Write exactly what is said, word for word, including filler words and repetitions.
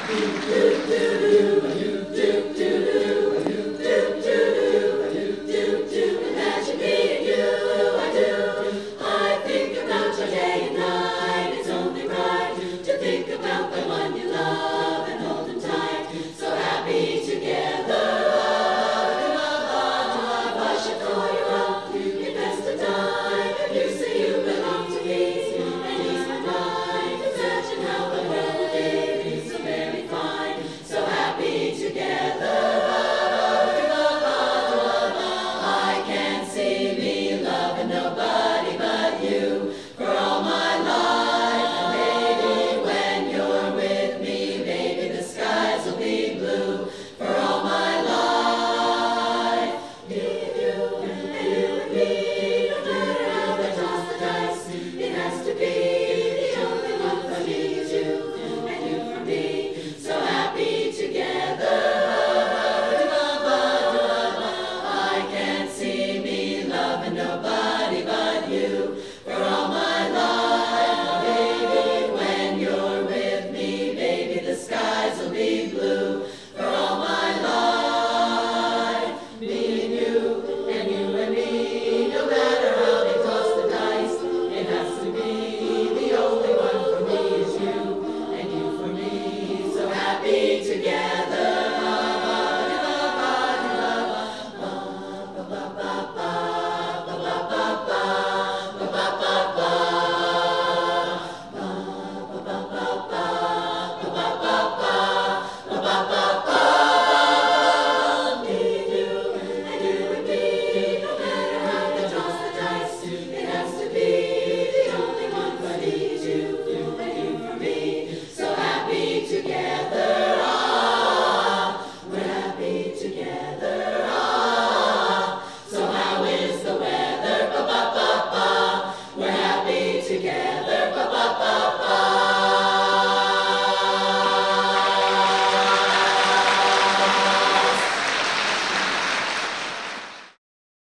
Imagine me and you, I do. I think about your day and night. It's only right to think about the one you love and hold him tight. So happy together. I should call you up. You're best to die. If you say you belong to me, and he's my mind. Imagine how the world would be so very fine. So happy together. I can't see me loving nobody but you for all my life. And maybe when you're with me, maybe the skies will be blue for all my life. Me and you, and you and me, no matter how they toss the dice, it has to be the only one for me is you, and you for me. So happy together. I can't see me loving nobody but you for all my life. Baby, when you're with me, baby, the skies will be blue for all my life. Me and you, and you and me, no matter how they toss the dice, it has to be the only one for me is you, and you for me. So happy together. Together, ba ba ba.